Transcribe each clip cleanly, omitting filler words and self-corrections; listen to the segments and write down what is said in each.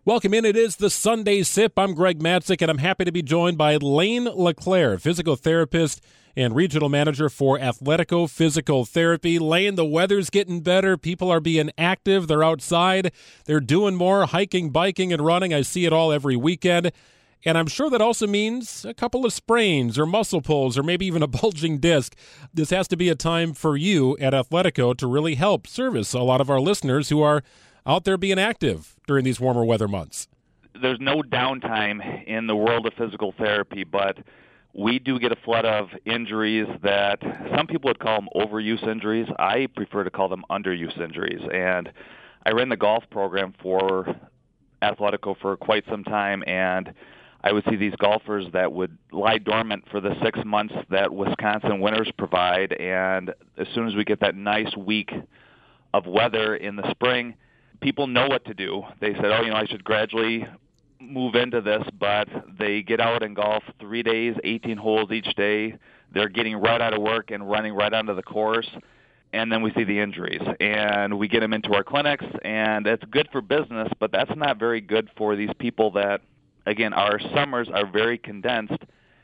Welcome in. It is the Sunday Sip. I'm Greg Matzik, and I'm happy to be joined by Lane LeClaire, physical therapist and regional manager for Athletico Physical Therapy. Lane, the weather's getting better. People are being active. They're outside. They're doing more hiking, biking, and running. I see it all every weekend. And I'm sure that also means a couple of sprains or muscle pulls or maybe even a bulging disc. This has to be a time for you at Athletico to really help service a lot of our listeners who are out there being active during these warmer weather months. There's no downtime in the world of physical therapy, but we do get a flood of injuries that some people would call them overuse injuries. I prefer to call them underuse injuries. And I ran the golf program for Athletico for quite some time, and I would see these golfers that would lie dormant for the 6 months that Wisconsin winters provide, and as soon as we get that nice week of weather in the spring, people know what to do. They said, I should gradually move into this, but they get out and golf 3 days, 18 holes each day. They're getting right out of work and running right onto the course, and then we see the injuries. And we get them into our clinics, and it's good for business, but that's not very good for these people that, again, our summers are very condensed,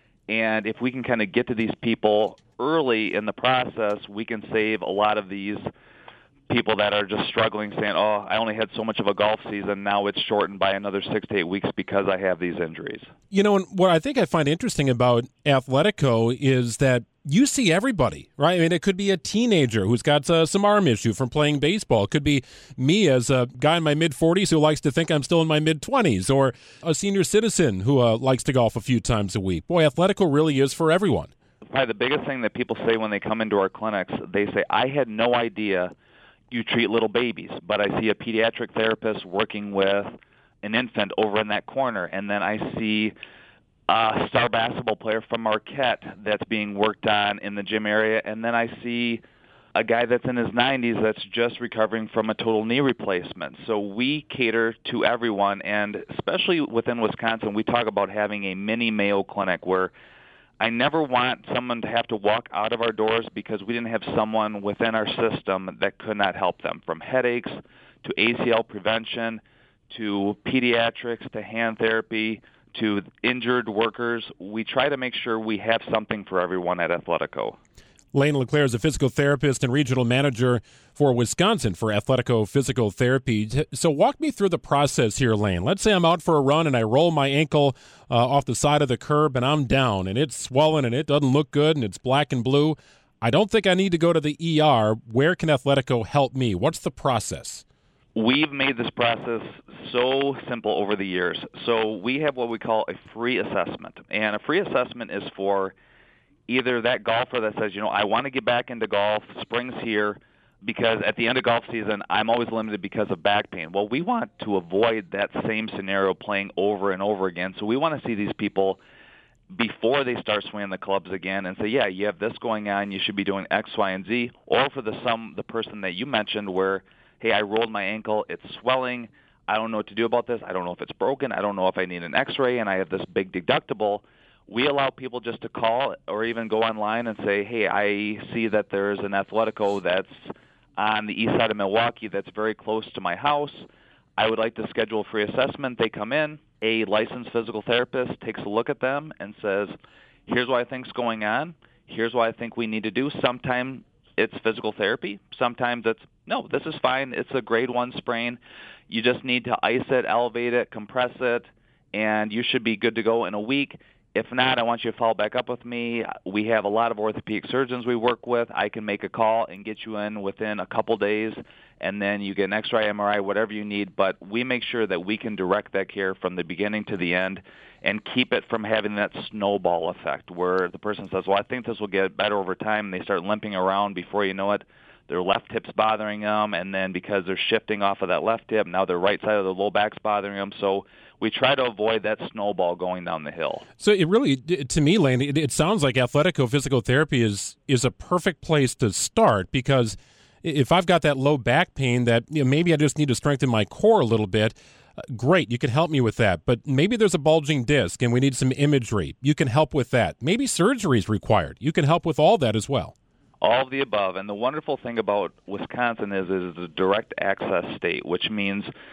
and if we can kind of get to these people early in the process, we can save a lot of these people that are just struggling, saying, I only had so much of a golf season, now it's shortened by another 6 to 8 weeks because I have these injuries. And what I think I find interesting about Athletico is that you see everybody, right? I mean, it could be a teenager who's got some arm issue from playing baseball. It could be me as a guy in my mid-40s who likes to think I'm still in my mid-20s, or a senior citizen who likes to golf a few times a week. Boy, Athletico really is for everyone. Probably the biggest thing that people say when they come into our clinics, they say, I had no idea you treat little babies, but I see a pediatric therapist working with an infant over in that corner, and then I see a star basketball player from Marquette that's being worked on in the gym area, and then I see a guy that's in his 90s that's just recovering from a total knee replacement. So we cater to everyone, and especially within Wisconsin, we talk about having a mini Mayo Clinic where I never want someone to have to walk out of our doors because we didn't have someone within our system that could not help them, from headaches to ACL prevention to pediatrics to hand therapy to injured workers. We try to make sure we have something for everyone at Athletico. Lane LeClaire is a physical therapist and regional manager for Wisconsin for Athletico Physical Therapy. So walk me through the process here, Lane. Let's say I'm out for a run and I roll my ankle off the side of the curb and I'm down and it's swollen and it doesn't look good and it's black and blue. I don't think I need to go to the ER. Where can Athletico help me? What's the process? We've made this process so simple over the years. So we have what we call a free assessment. And a free assessment is for either that golfer that says, I want to get back into golf, spring's here, because at the end of golf season, I'm always limited because of back pain. Well, we want to avoid that same scenario playing over and over again. So we want to see these people before they start swinging the clubs again and say, yeah, you have this going on, you should be doing X, Y, and Z. Or for the person that you mentioned where, hey, I rolled my ankle, it's swelling, I don't know what to do about this, I don't know if it's broken, I don't know if I need an X-ray, and I have this big deductible. We allow people just to call or even go online and say, hey, I see that there's an Athletico that's on the east side of Milwaukee that's very close to my house. I would like to schedule a free assessment. They come in. A licensed physical therapist takes a look at them and says, here's what I think's going on. Here's what I think we need to do. Sometimes it's physical therapy. Sometimes it's, no, this is fine. It's a grade 1 sprain. You just need to ice it, elevate it, compress it, and you should be good to go in a week. If not, I want you to follow back up with me. We have a lot of orthopedic surgeons we work with. I can make a call and get you in within a couple days, and then you get an X-ray, MRI, whatever you need. But we make sure that we can direct that care from the beginning to the end and keep it from having that snowball effect where the person says, well, I think this will get better over time, and they start limping around. Before you know it, their left hip's bothering them, and then because they're shifting off of that left hip, now their right side of the low back's bothering them. So we try to avoid that snowball going down the hill. So it really, to me, Lane, it sounds like Athletico Physical Therapy is a perfect place to start, because if I've got that low back pain that maybe I just need to strengthen my core a little bit, great, you can help me with that. But maybe there's a bulging disc and we need some imagery. You can help with that. Maybe surgery is required. You can help with all that as well. All of the above. And the wonderful thing about Wisconsin is it's a direct access state, which means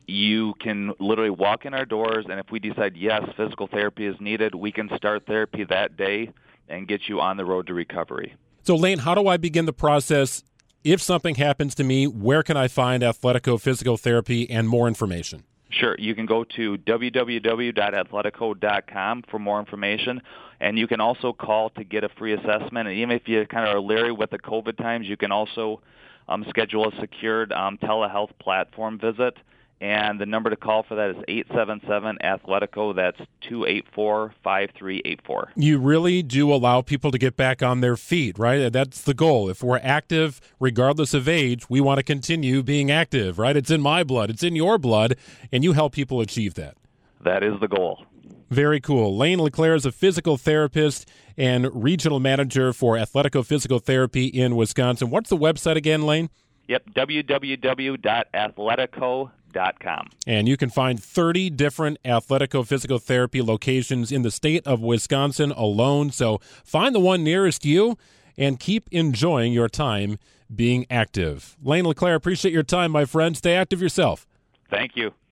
you can literally walk in our doors, and if we decide, yes, physical therapy is needed, we can start therapy that day and get you on the road to recovery. So, Lane, how do I begin the process? If something happens to me, where can I find Athletico Physical Therapy and more information? Sure. You can go to www.athletico.com for more information, and you can also call to get a free assessment. And even if you kind of are leery with the COVID times, you can also schedule a secured telehealth platform visit. And the number to call for that is 877-ATHLETICO. That's 284-5384. You really do allow people to get back on their feet, right? That's the goal. If we're active, regardless of age, we want to continue being active, right? It's in my blood. It's in your blood, and you help people achieve that. That is the goal. Very cool. Lane LeClaire is a physical therapist and regional manager for Athletico Physical Therapy in Wisconsin. What's the website again, Lane? Yep, www.athletico.com. And you can find 30 different Athletico Physical Therapy locations in the state of Wisconsin alone. So find the one nearest you and keep enjoying your time being active. Lane LeClaire, appreciate your time, my friend. Stay active yourself. Thank you.